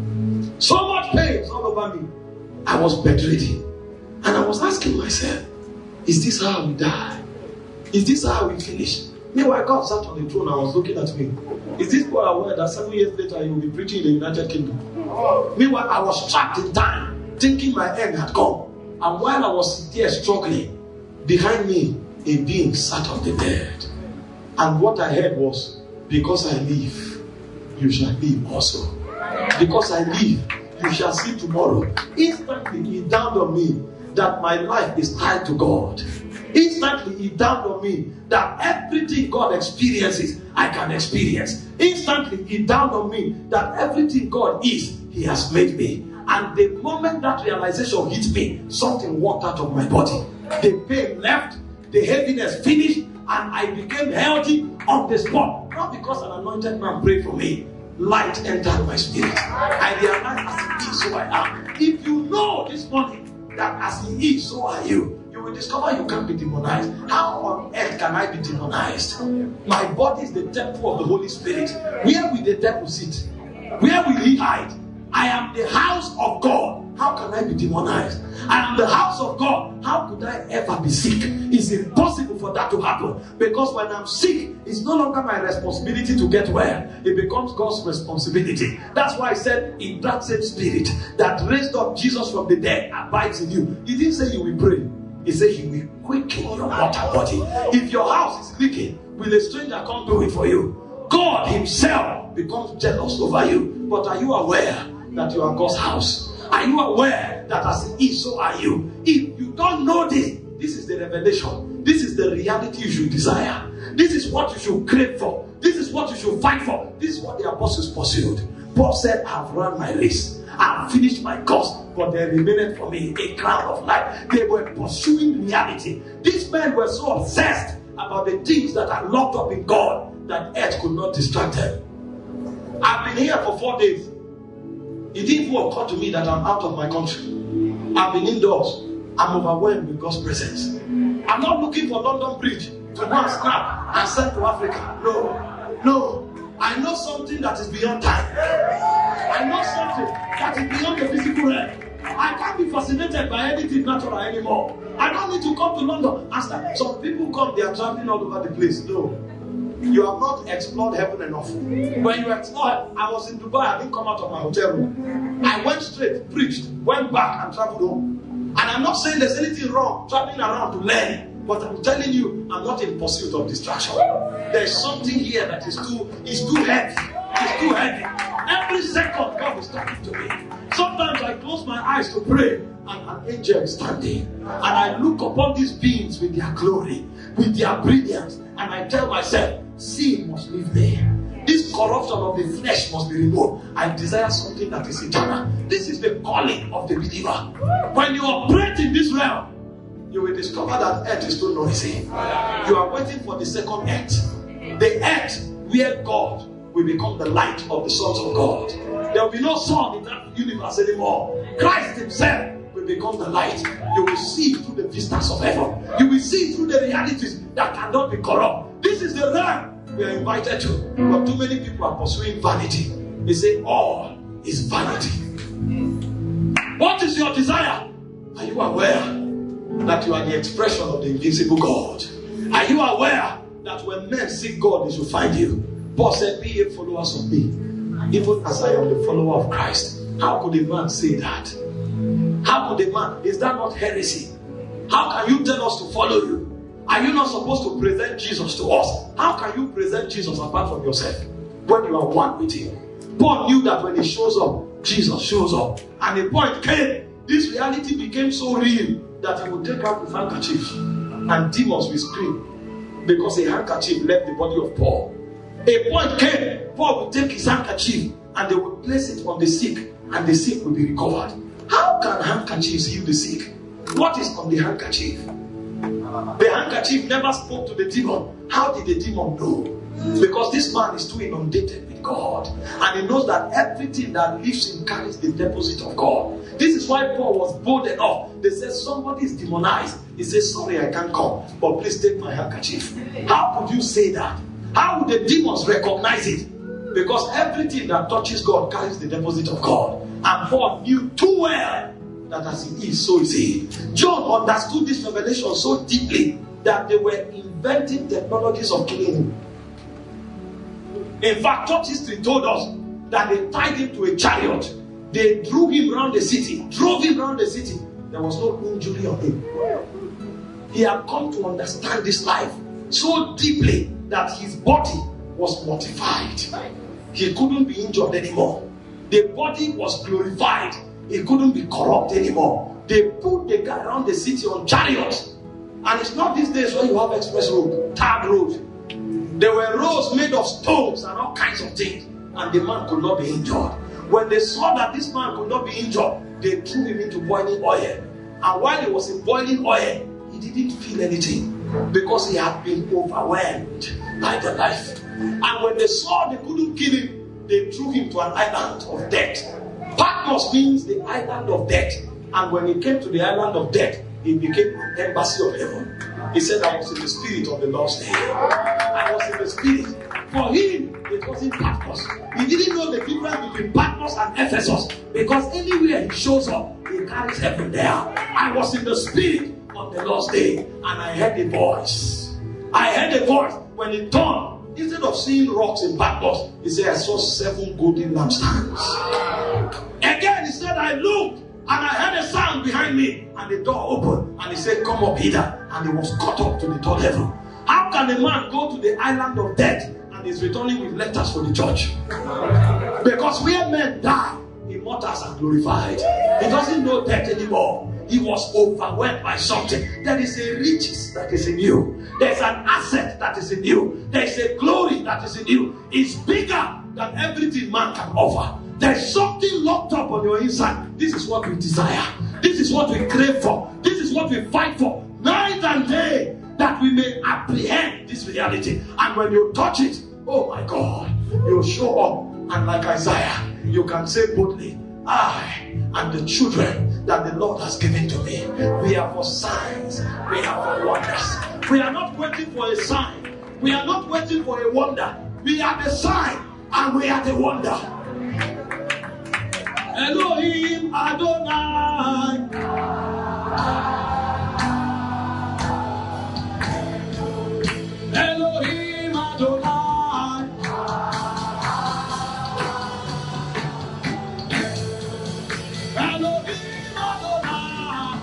So much pain all over me. I was bedridden. And I was asking myself, is this how we die? Is this how we finish? Meanwhile, God sat on the throne and was looking at me. Is this boy aware that seven years later he will be preaching in the United Kingdom? Meanwhile, I was trapped in time, thinking my end had come. And while I was there struggling, behind me, a being sat on the bed. And what I heard was, because I live, you shall live also. Because I live, you shall see tomorrow. Instantly, it dawned on me that my life is tied to God. Instantly, it dawned on me that everything God experiences, I can experience. Instantly, it dawned on me that everything God is, He has made me. And the moment that realization hit me, something walked out of my body. The pain left, the heaviness finished, and I became healthy on the spot. Not because an anointed man prayed for me. Light entered my spirit. I realized as He is, so I am. If you know this morning that as He is, so are you, you will discover you can't be demonized. How on earth can I be demonized? My body is the temple of the Holy Spirit. Where will the devil sit? Where will he hide? I am the house of God. How can I be demonized? I am the house of God. How could I ever be sick? It's impossible for that to happen. Because when I'm sick, it's no longer my responsibility to get well. It becomes God's responsibility. That's why I said, in that same spirit that raised up Jesus from the dead abides in you. He didn't say you will pray. He said He will quicken your mortal body. If your house is leaking, will a stranger come do it for you? God Himself becomes jealous over you. But are you aware that you are God's house? Are you aware that as He is, so are you? If you don't know this, this is the revelation. This is the reality you should desire. This is what you should crave for. This is what you should fight for. This is what the apostles pursued. Paul said, I have run my race. I have finished my course, but there remained for me a crown of life. They were pursuing reality. These men were so obsessed about the things that are locked up in God that earth could not distract them. I've been here for four days. It didn't even occur to me that I'm out of my country. I've been indoors. I'm overwhelmed with God's presence. I'm not looking for London Bridge to go and snap and send to Africa. No, no. I know something that is beyond time. I know something that is beyond the physical realm. I can't be fascinated by anything natural anymore. I don't need to come to London and start. Some people come, they are traveling all over the place. No. You have not explored heaven enough. When you explored, I was in Dubai, I didn't come out of my hotel room. I went straight, preached, went back and traveled home. And I'm not saying there's anything wrong traveling around to learn, but I'm telling you, I'm not in pursuit of distraction. There's something here that is too, is too heavy. It's too heavy. Every second God is talking to me. Sometimes I close my eyes to pray and an angel is standing. And I look upon these beings with their glory, with their brilliance, and I tell myself, sin must leave me. This corruption of the flesh must be removed. I desire something that is eternal. This is the calling of the believer. When you operate in this realm, you will discover that earth is too noisy. You are waiting for the second earth. The earth where God will become the light of the sons of God. There will be no sun in that universe anymore. Christ himself will become the light. You will see through the vistas of heaven. You will see through the realities that cannot be corrupt. This is the realm we are invited to. But too many people are pursuing vanity. They say all is vanity. What is your desire? Are you aware that you are the expression of the invisible God? Are you aware that when men seek God, they should find you? Paul said, be ye followers of me, even as I am the follower of Christ. How could a man say that? How could a man? Is that not heresy? How can you tell us to follow you? Are you not supposed to present Jesus to us? How can you present Jesus apart from yourself when you are one with him? Paul knew that when he shows up, Jesus shows up. And the point came, this reality became so real that he would take out his handkerchief and demons will scream because a handkerchief left the body of Paul. A point came, Paul would take his handkerchief and they would place it on the sick and the sick will be recovered. How can handkerchiefs heal the sick? What is on the handkerchief? The handkerchief never spoke to the demon. How did the demon know? Because this man is too inundated with God. And he knows that everything that lives in carries the deposit of God. This is why Paul was bold enough. They said somebody is demonized. He says, sorry, I can't come, but please take my handkerchief. How could you say that? How would the demons recognize it? Because everything that touches God carries the deposit of God. And Paul knew too well that as he is, so is he. John understood this revelation so deeply that they were inventing technologies of killing him. In fact, church history told us that they tied him to a chariot. They drew him around the city, drove him around the city. There was no injury on him. He had come to understand this life so deeply that his body was mortified. He couldn't be injured anymore. The body was glorified. It couldn't be corrupt anymore. They put the guy around the city on chariots. And it's not these days when you have express road, tag road. There were roads made of stones and all kinds of things. And the man could not be injured. When they saw that this man could not be injured, they threw him into boiling oil. And while he was in boiling oil, he didn't feel anything. Because he had been overwhelmed by the life. And when they saw they couldn't kill him, they threw him to an island of death. Patmos means the island of death. And when he came to the island of death, he became an embassy of heaven. He said, I was in the spirit on the Lord's day. I was in the spirit. For him, it wasn't Patmos. He didn't know the difference between Patmos and Ephesus. Because anywhere he shows up, he carries heaven there. I was in the spirit on the Lord's day. And I heard a voice. I heard a voice when he turned. Instead of seeing rocks in Patmos, he said, I saw seven golden lampstands. Again, he said, I looked. And I heard a sound behind me, and the door opened, and he said, come up hither. And he was caught up to the third heaven. How can a man go to the island of death and is returning with letters for the church? Because where men die, immortals are glorified. He doesn't know death anymore. He was overwhelmed by something. There is a riches that is in you. There's an asset that is in you. There's a glory that is in you. It's bigger than everything man can offer. There's something locked up on your inside. This is what we desire. This is what we crave for. This is what we fight for night and day, that we may apprehend this reality. And when you touch it, oh my God, you show up. And like Isaiah, you can say boldly, I and the children that the Lord has given to me, we are for signs, we are for wonders. We are not waiting for a sign. We are not waiting for a wonder. We are the sign and we are the wonder. Elohim Adonai. Elohim Adonai. Elohim Adonai.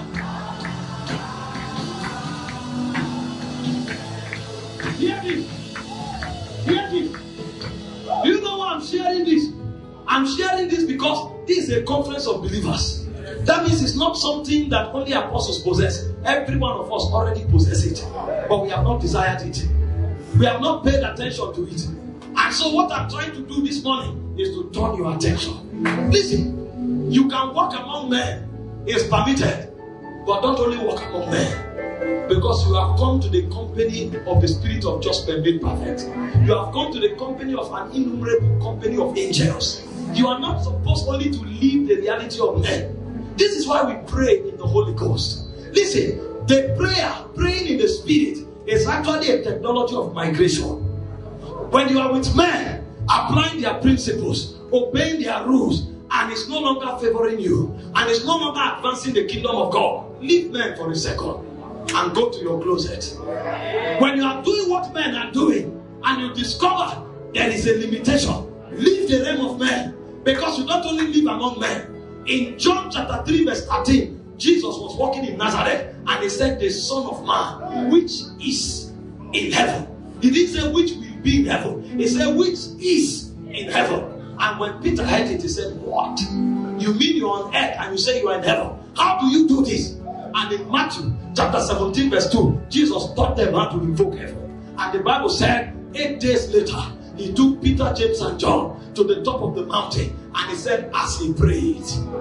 Hear this. Hear this. Do you know why I'm sharing this? I'm sharing this because this is a conference of believers. That means it's not something that only apostles possess. Every one of us already possess it. But we have not desired it. We have not paid attention to it. And so what I'm trying to do this morning is to turn your attention. Listen, you can walk among men. It's permitted. But don't only walk among men. Because you have come to the company of the Spirit of just men made perfect. You have come to the company of an innumerable company of angels. You are not supposed only to live the reality of men. This is why we pray in the Holy Ghost. Listen, the prayer, praying in the Spirit, is actually a technology of migration. When you are with men, applying their principles, obeying their rules, and it's no longer favoring you, and it's no longer advancing the kingdom of God, leave men for a second and go to your closet. When you are doing what men are doing, and you discover there is a limitation, leave the realm of men, because you not only live among men. In John chapter three verse thirteen, Jesus was walking in Nazareth, and he said, the Son of Man, which is in heaven. He didn't say which will be in heaven. He said which is in heaven. And when Peter heard it, he said, what? You mean you're on earth and you say you are in heaven? How do you do this? And in Matthew chapter seventeen verse two, Jesus taught them how to invoke heaven. And the Bible said, eight days later, he took Peter, James, and John to the top of the mountain. And he said, as he prayed,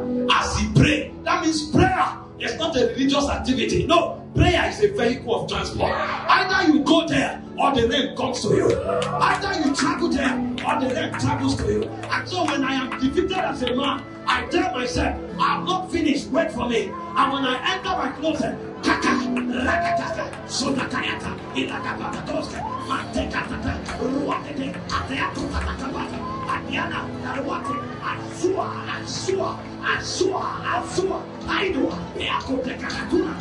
as he prayed. That means prayer is not a religious activity. No, prayer is a vehicle of transport. Either you go there or the rain comes to you. Either you travel there or the rain travels to you. And so when I am defeated as a man, I tell myself, I'm not finished, wait for me. And when I enter my closet, kaka, rakataka, sodakayata, ilakapatatoske, mantekatata, ruatete, ateatukatakabata, adiana, naruate, asua, asua, asua, asua, aidua, eakotekakatuna,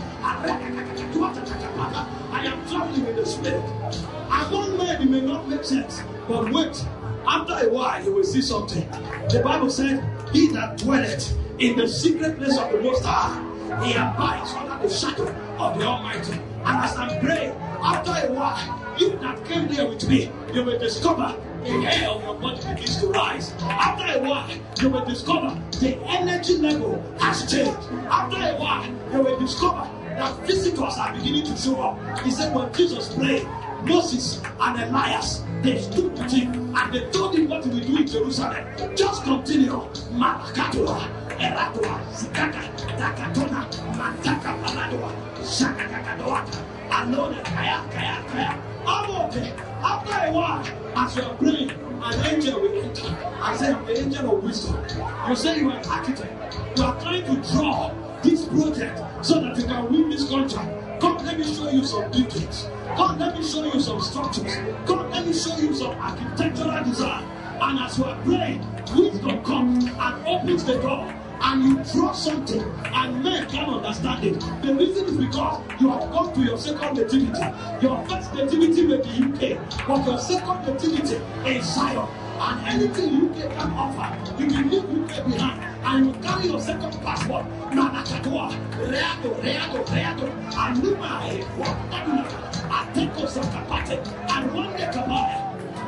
arekakakatuatatakapata. I am traveling in the spirit. Among men, it may not make sense, but wait. After a while, you will see something. The Bible said, he that dwelleth in the secret place of the Most High, he abides under the shadow of the Almighty. And as I'm praying, after a while, you that came there with me, you will discover the hair of your body begins to rise. After a while, you will discover the energy level has changed. After a while, you will discover that physicals are beginning to show up. He said when Jesus prayed, Moses and Elias, they stood with him and they told him what he will do in Jerusalem. Just continue. Malakatua, Eratua, Sikaka, Takatona, Mantaka Paladua, Shakakadoa, Alone, Kaya, Kaya, Kaya. I'm okay. After a while, as you are praying, an angel will enter and say, I'm the angel of wisdom. You say you are an architect. You are trying to draw this project so that you can win this contract. Come, let me show you some buildings. Come, let me show you some structures. Come, let me show you some architectural design. And as you are praying, wisdom comes and opens the door. And you draw something, and men can't understand it. The reason is because you have come to your second nativity. Your first nativity may be U K, but your second nativity is Zion. And anything U K can offer, you can leave U K behind. And you carry your second passport. Nanakatoa, Reado, Reado, Reado, Anuma, Wakaduna, Ateko Sakapate, and one day Kabaya.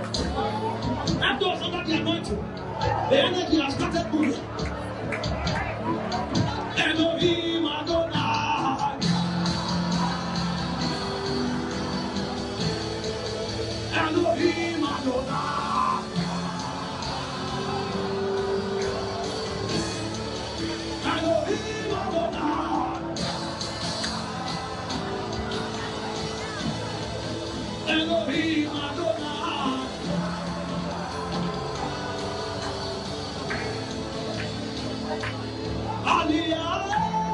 And those under the anointing, the energy has started moving. Elohim Adonai, Elohim Adonai, Elohim Adonai, Elohim Adonai. Aliyah.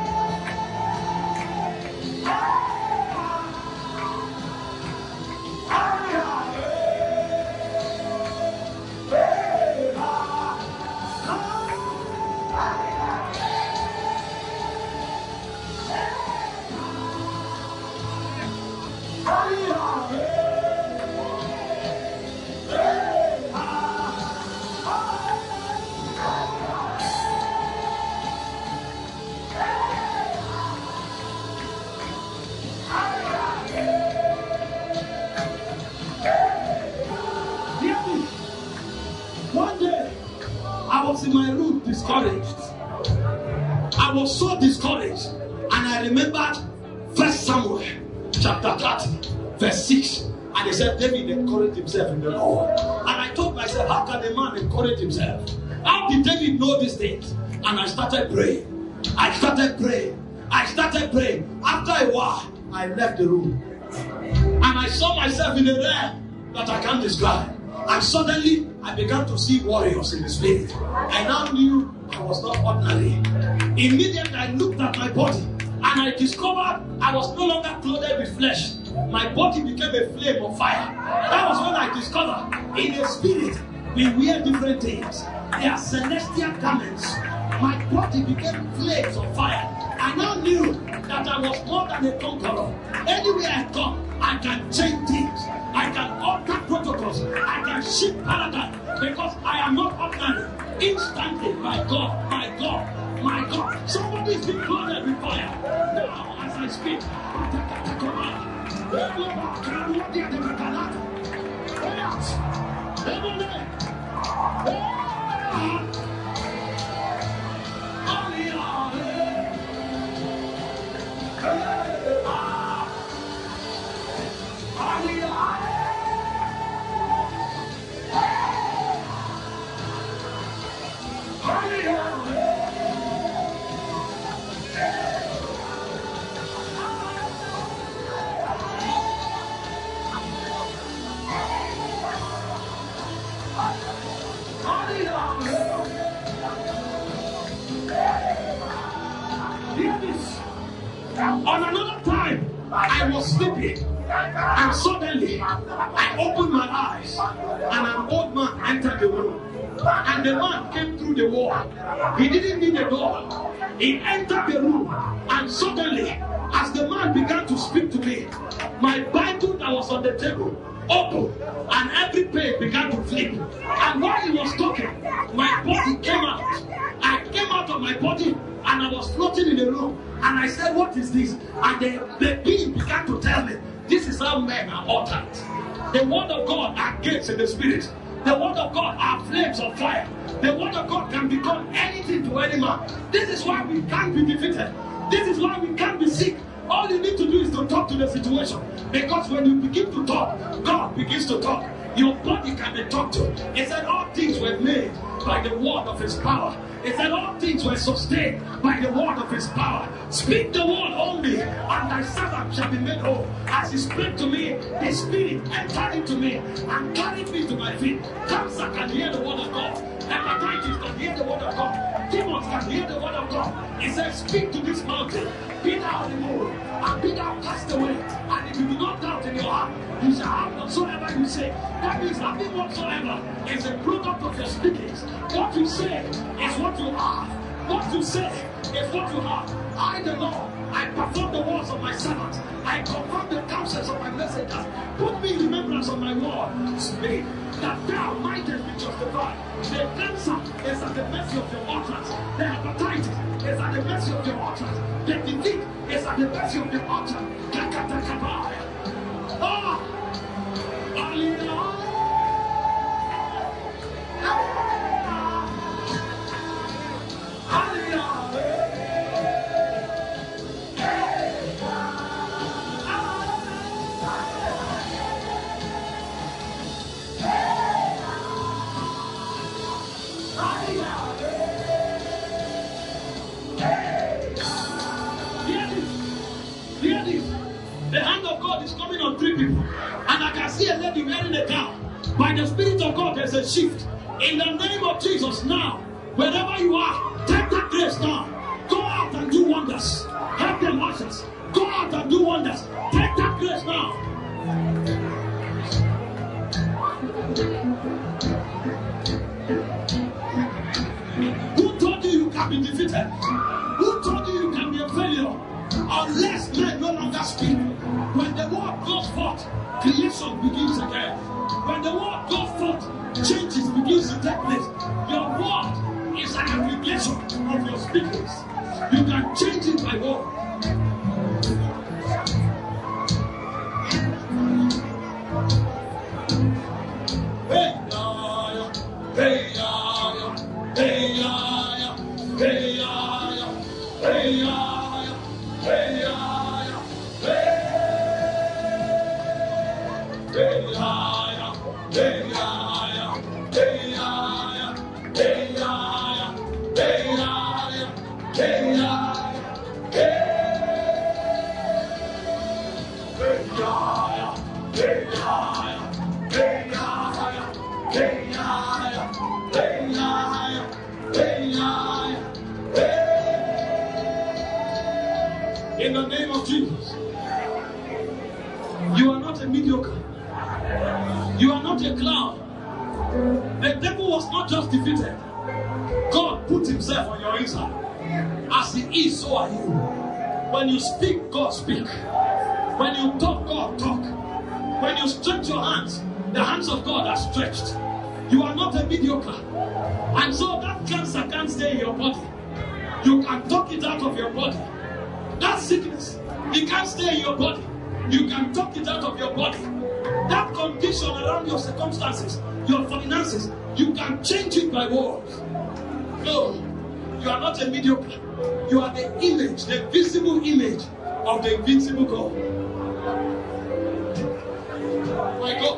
In my room, discouraged. I was so discouraged, and I remembered First Samuel chapter thirty, verse six, and he said David encouraged himself in the Lord. And I told myself, how can a man encourage himself? How did David know these things? And I started praying. I started praying. I started praying. After a while, I left the room. And I saw myself in a realm that I can't describe. And suddenly, I began to see warriors in the spirit. I now knew I was not ordinary. Immediately, I looked at my body and I discovered I was no longer clothed with flesh. My body became a flame of fire. That was when I discovered in the spirit we wear different things. They are celestial garments. My body became flames of fire. I now knew that I was more than a conqueror. Anywhere I come, I can change things. I can alter protocols. I can shift paradigm because I am not ordinary. Instantly, my God, my God, my God. Somebody is being clothed with fire. Now, as I speak, on another time, I was sleeping, and suddenly I opened my eyes, and an old man entered the room. And the man came through the wall. He didn't need a door. He entered the room, and suddenly, as the man began to speak to me, my Bible that was on the table opened, and every page began to flip. And while he was talking, my body came out. I came out of my body, and I was floating in the room. And I said, what is this? And the, the being began to tell me, this is how men are altered. The word of God are gates in the spirit. The word of God are flames of fire. The word of God can become anything to any man. This is why we can't be defeated. This is why we can't be sick. All you need to do is to talk to the situation. Because when you begin to talk, God begins to talk. Your body can be talked to. He said all things were made by the word of his power. He said all things were sustained by the word of his power. Speak the word only, and thy servant shall be made whole. As he spoke to me, the spirit entered into me and carried me to my feet. Cancer can hear the word of God. Hepatitis can hear the word of God. Demons can hear the word of God. He said, speak to this mountain, be thou removed, and be thou cast away. And if you do not doubt in your heart, you shall have whatsoever you say. That means having whatsoever is a product of your speakings. What you say is what you are. What you say is what you are. I, the Lord, I perform the words of my servants. I confirm the counsels of my messengers. Put me in remembrance of my word. Speak that thou mightest be justified. The cancer is at the mercy of your utterance. The hepatitis is at the mercy of your utterance. The defeat is at the mercy of your utterance. Ah! Hallelujah! The hand of God is coming on three people. And I can see a lady wearing a gown. By the Spirit of God, there's a shift. In the name of Jesus, now, wherever you are, take that grace now. Go out and do wonders. Help them ashes. Go out and do wonders. Take that grace now. Who told you you can be defeated? Who told you you can be a failure? Unless men no longer speak. When the word goes forth, creation begins again. When the word goes forth, changes begins to take place. Your word is an application of your speakings. You can change it by word. Hey, yeah, hey, yeah, hey, yeah, hey, yeah, hey, yeah, hey, yeah, hey. Hey, yeah, hey, yeah, hey, yeah, hey, yeah, hey, yeah, hey, yeah, hey. In the name of Jesus. You are not a mediocre. You are not a clown. The devil was not just defeated. God put himself on your inside. As he is, so are you. When you speak, God speak. When you talk, God talk. When you stretch your hands, the hands of God are stretched. You are not a mediocre. And so that cancer can't stay in your body. You can talk it out of your body. That sickness, it can't stay in your body. You can talk it out of your body. That condition around your circumstances, your finances, you can change it by words. No, you are not a mediocre. You are the image, the visible image of the invincible God. My God.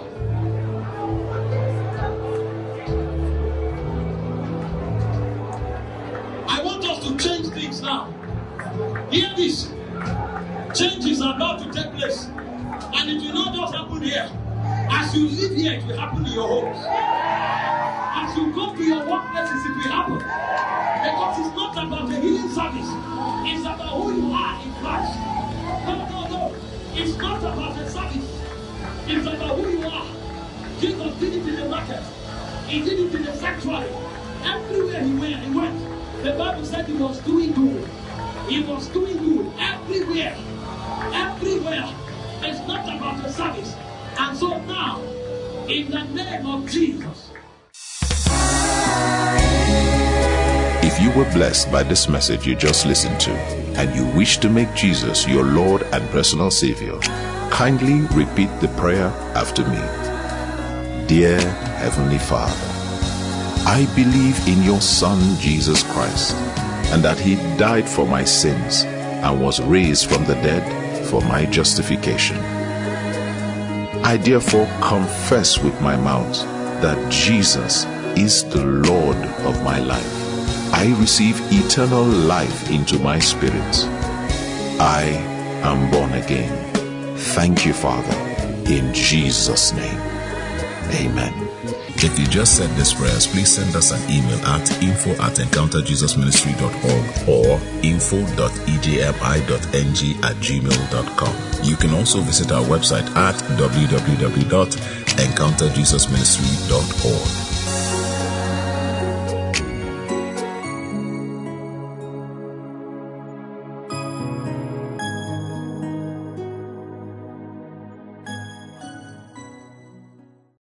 I want us to change things now. Hear this. Change is about to take place. And it will not just happen here. As you live here, it will happen in your homes. As you go to your workplaces, it will happen. Because it's not about a healing service. It's about who you are in Christ. No, no, no. It's not about a service. It's about who you are. Jesus did it in the market. He did it in the sanctuary. Everywhere he went, he went. The Bible said he was doing good. He was doing good everywhere. Everywhere. It's not about the service. And so now, in the name of Jesus. If you were blessed by this message you just listened to, and you wish to make Jesus your Lord and personal Savior, kindly repeat the prayer after me. Dear Heavenly Father, I believe in your Son Jesus Christ, and that he died for my sins and was raised from the dead for my justification. I therefore confess with my mouth that Jesus is the Lord of my life. I receive eternal life into my spirit. I am born again. Thank you, Father, in Jesus' name. Amen. If you just said these prayers, please send us an email at info at encounter jesus ministry dot org or info dot e j m i dot n g at gmail dot com. You can also visit our website at w w w dot encounter jesus ministry dot org.